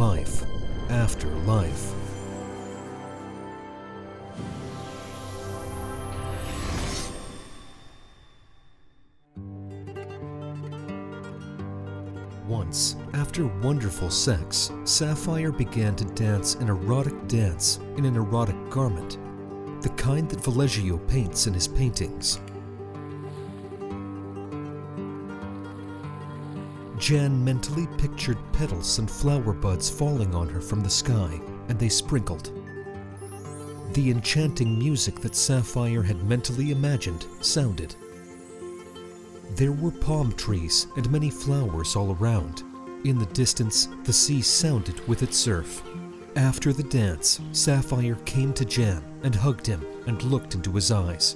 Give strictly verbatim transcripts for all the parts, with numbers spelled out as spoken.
life after life. Once, after wonderful sex, Sapphire began to dance an erotic dance in an erotic garment, the kind that Vallejo paints in his paintings. Jan mentally pictured petals and flower buds falling on her from the sky, and they sprinkled. The enchanting music that Sapphire had mentally imagined sounded. There were palm trees and many flowers all around. In the distance, the sea sounded with its surf. After the dance, Sapphire came to Jan and hugged him and looked into his eyes.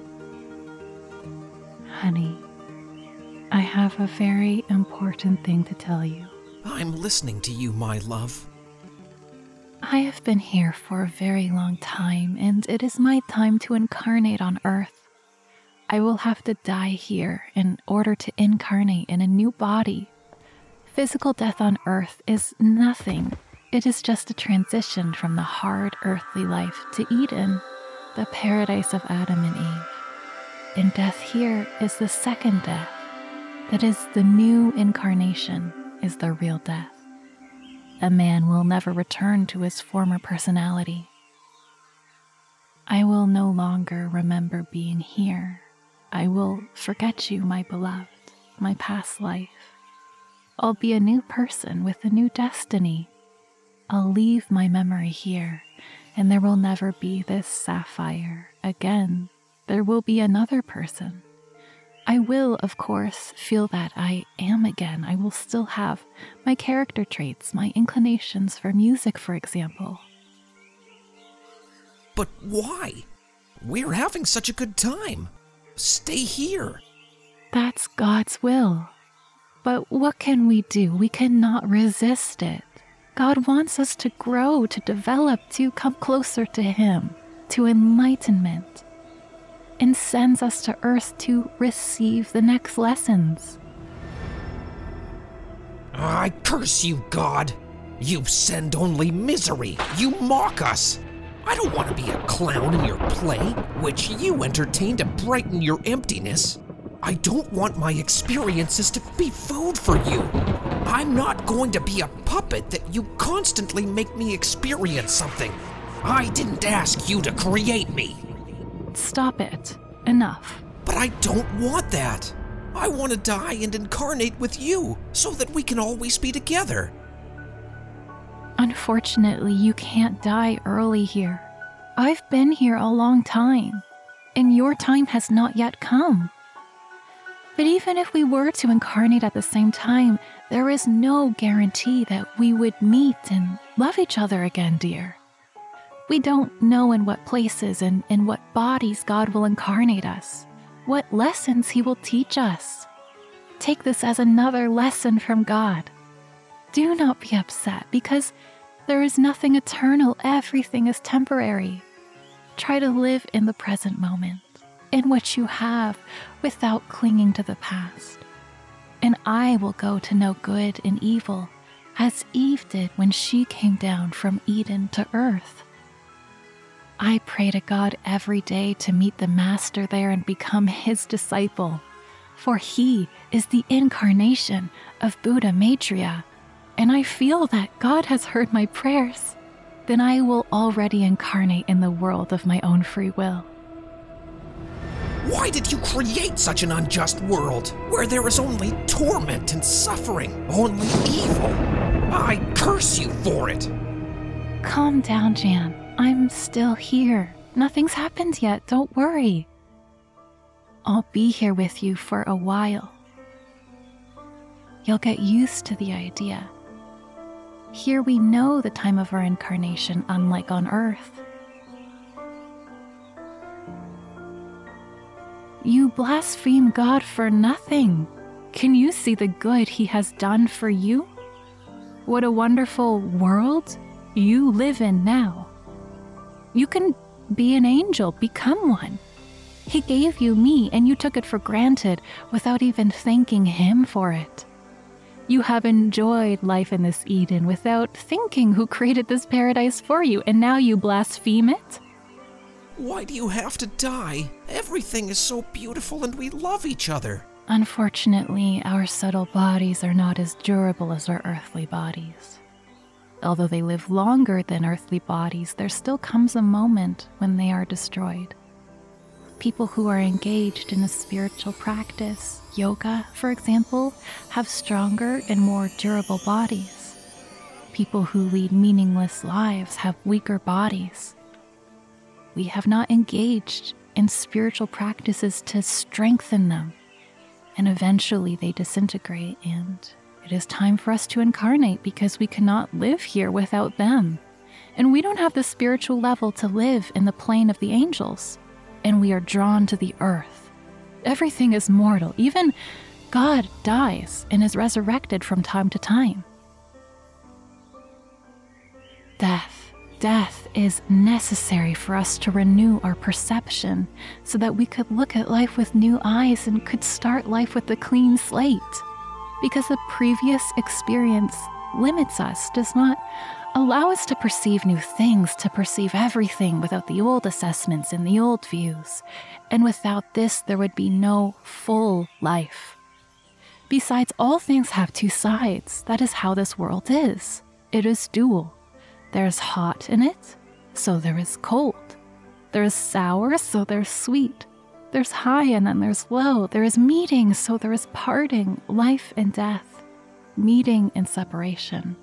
Honey, I have a very important thing to tell you. I'm listening to you, my love. I have been here for a very long time, and it is my time to incarnate on Earth. I will have to die here in order to incarnate in a new body. Physical death on Earth is nothing. It is just a transition from the hard earthly life to Eden, the paradise of Adam and Eve. And death here is the second death. That is, the new incarnation is the real death. A man will never return to his former personality. I will no longer remember being here. I will forget you, my beloved, my past life. I'll be a new person with a new destiny. I'll leave my memory here, and there will never be this Sapphire again. There will be another person. I will, of course, feel that I am again. I will still have my character traits, my inclinations for music, for example. But why? We're having such a good time. Stay here. That's God's will. But what can we do? We cannot resist it. God wants us to grow, to develop, to come closer to Him, to enlightenment, and sends us to Earth to receive the next lessons. I curse you, God. You send only misery. You mock us. I don't want to be a clown in your play, which you entertain to brighten your emptiness. I don't want my experiences to be food for you. I'm not going to be a puppet that you constantly make me experience something. I didn't ask you to create me. Stop it. Enough. But I don't want that. I want to die and incarnate with you so that we can always be together. Unfortunately, you can't die early here. I've been here a long time, and your time has not yet come. But even if we were to incarnate at the same time, there is no guarantee that we would meet and love each other again, dear. We don't know in what places and in what bodies God will incarnate us, what lessons He will teach us. Take this as another lesson from God. Do not be upset, because there is nothing eternal. Everything is temporary. Try to live in the present moment, in what you have, without clinging to the past. And I will go to know good and evil, as Eve did when she came down from Eden to earth. I pray to God every day to meet the Master there and become His disciple, for He is the incarnation of Buddha Maitreya, and I feel that God has heard my prayers. Then I will already incarnate in the world of my own free will. Why did you create such an unjust world, where there is only torment and suffering, only evil? I curse you for it. Calm down, Jan. I'm still here. Nothing's happened yet, don't worry. I'll be here with you for a while. You'll get used to the idea. Here we know the time of our incarnation, unlike on Earth. You blaspheme God for nothing. Can you see the good He has done for you? What a wonderful world you live in now. You can be an angel, become one. He gave you me, and you took it for granted without even thanking Him for it. You have enjoyed life in this Eden without thinking who created this paradise for you, and now you blaspheme it? Why do you have to die? Everything is so beautiful and we love each other. Unfortunately, our subtle bodies are not as durable as our earthly bodies. Although they live longer than earthly bodies, there still comes a moment when they are destroyed. People who are engaged in a spiritual practice, yoga, for example, have stronger and more durable bodies. People who lead meaningless lives have weaker bodies. We have not engaged in spiritual practices to strengthen them, and eventually they disintegrate, and it is time for us to incarnate because we cannot live here without them. And we don't have the spiritual level to live in the plane of the angels. And we are drawn to the earth. Everything is mortal. Even God dies and is resurrected from time to time. Death. Death is necessary for us to renew our perception so that we could look at life with new eyes and could start life with a clean slate. Because the previous experience limits us, does not allow us to perceive new things, to perceive everything without the old assessments and the old views. And without this, there would be no full life. Besides, all things have two sides. That is how this world is. It is dual. There is hot in it, so there is cold. There is sour, so there's sweet. There's high and then there's low. There is meeting, so there is parting, life and death, meeting and separation.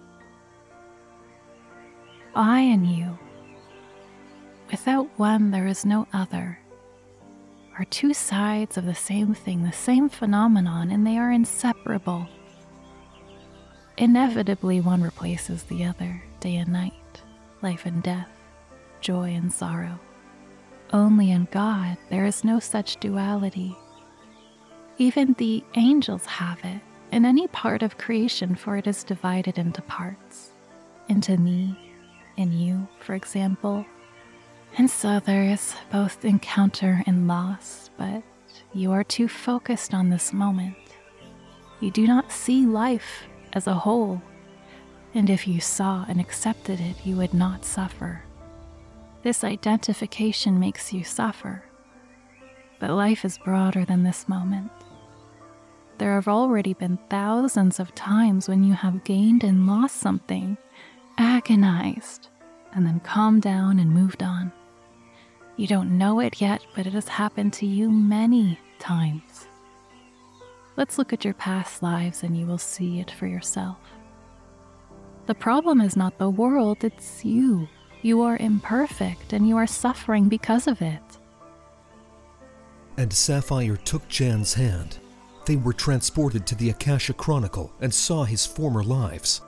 I and you, without one there is no other, are two sides of the same thing, the same phenomenon, and they are inseparable. Inevitably, one replaces the other, day and night, life and death, joy and sorrow. Only in God there is no such duality. Even the angels have it in any part of creation, for it is divided into parts, into me, in you, for example. And so there is both encounter and loss, but you are too focused on this moment. You do not see life as a whole, and if you saw and accepted it, you would not suffer. This identification makes you suffer, but life is broader than this moment. There have already been thousands of times when you have gained and lost something, agonized, and then calmed down and moved on. You don't know it yet, but it has happened to you many times. Let's look at your past lives and you will see it for yourself. The problem is not the world, it's you. You are imperfect and you are suffering because of it. And Sapphire took Jan's hand. They were transported to the Akasha Chronicle and saw his former lives.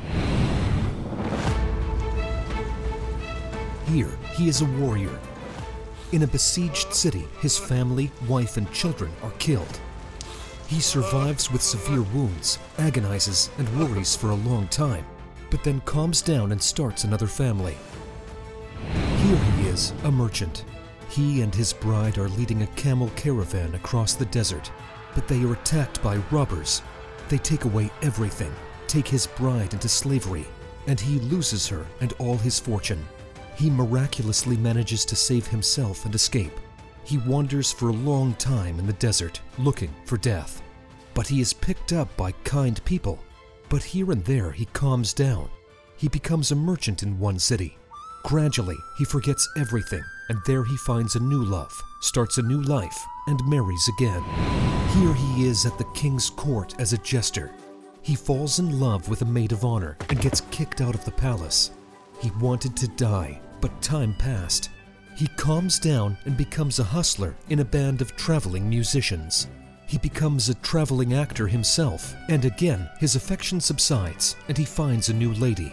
Here, he is a warrior. In a besieged city, his family, wife, and children are killed. He survives with severe wounds, agonizes, and worries for a long time, but then calms down and starts another family. Here he is, a merchant. He and his bride are leading a camel caravan across the desert, but they are attacked by robbers. They take away everything, take his bride into slavery, and he loses her and all his fortune. He miraculously manages to save himself and escape. He wanders for a long time in the desert, looking for death. But he is picked up by kind people. But here and there he calms down. He becomes a merchant in one city. Gradually, he forgets everything, and there he finds a new love, starts a new life, and marries again. Here he is at the king's court as a jester. He falls in love with a maid of honor and gets kicked out of the palace. He wanted to die, but time passed. He calms down and becomes a hustler in a band of traveling musicians. He becomes a traveling actor himself, and again his affection subsides and he finds a new lady.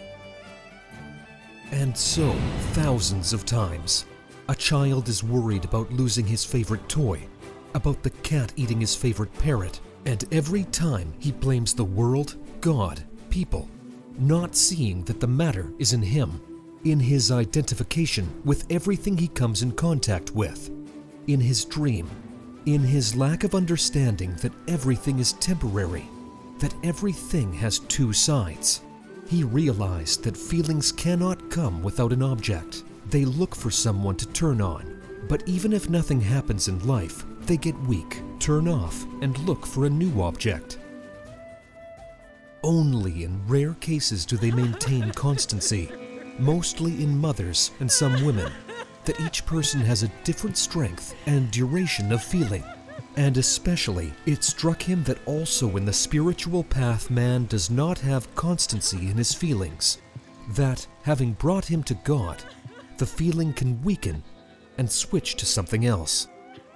And so, thousands of times, a child is worried about losing his favorite toy, about the cat eating his favorite parrot, and every time he blames the world, God, people, not seeing that the matter is in him, in his identification with everything he comes in contact with, in his dream, in his lack of understanding that everything is temporary, that everything has two sides. He realized that feelings cannot come without an object. They look for someone to turn on, but even if nothing happens in life, they get weak, turn off, and look for a new object. Only in rare cases do they maintain constancy, mostly in mothers and some women, that each person has a different strength and duration of feeling. And especially, it struck him that also in the spiritual path man does not have constancy in his feelings, that, having brought him to God, the feeling can weaken and switch to something else.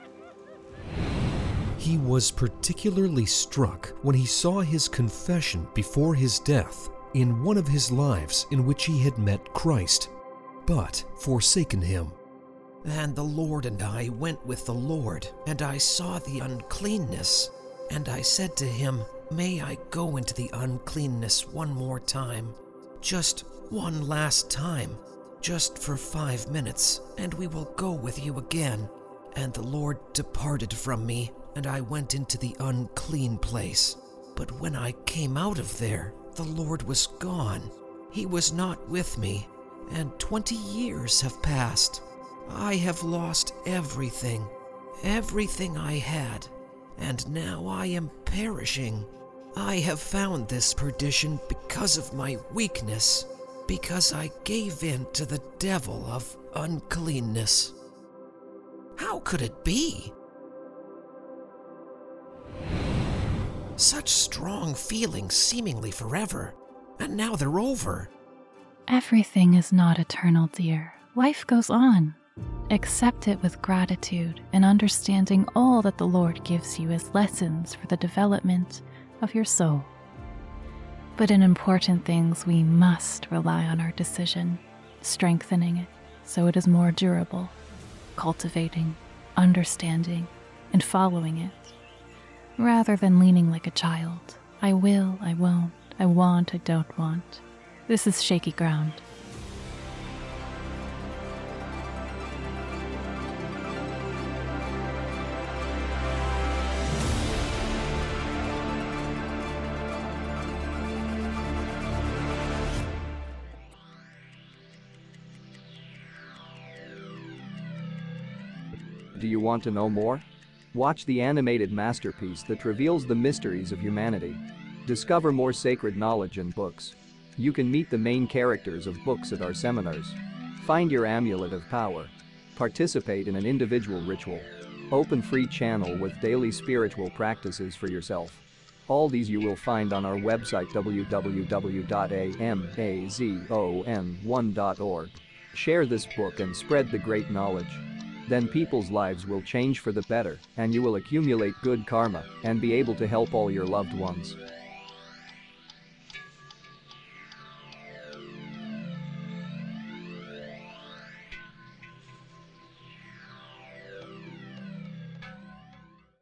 He was particularly struck when he saw his confession before his death in one of his lives in which he had met Christ, but forsaken him. And the Lord and I went with the Lord, and I saw the uncleanness. And I said to him, May I go into the uncleanness one more time, just one last time, just for five minutes, and we will go with you again. And the Lord departed from me, and I went into the unclean place. But when I came out of there, the Lord was gone. He was not with me, and twenty years have passed. I have lost everything, everything I had, and now I am perishing. I have found this perdition because of my weakness, because I gave in to the devil of uncleanness. How could it be? Such strong feelings seemingly forever, and now they're over. Everything is not eternal, dear. Life goes on. Accept it with gratitude and understanding all that the Lord gives you as lessons for the development of your soul. But in important things, we must rely on our decision, strengthening it so it is more durable, cultivating, understanding, and following it, rather than leaning like a child. I will, I won't, I want, I don't want. This is shaky ground. Do you want to know more? Watch the animated masterpiece that reveals the mysteries of humanity. Discover more sacred knowledge in books. You can meet the main characters of books at our seminars. Find your amulet of power. Participate in an individual ritual. Open free channel with daily spiritual practices for yourself. All these you will find on our website w w w dot amazon one dot org. Share this book and spread the great knowledge. Then people's lives will change for the better, and you will accumulate good karma and be able to help all your loved ones.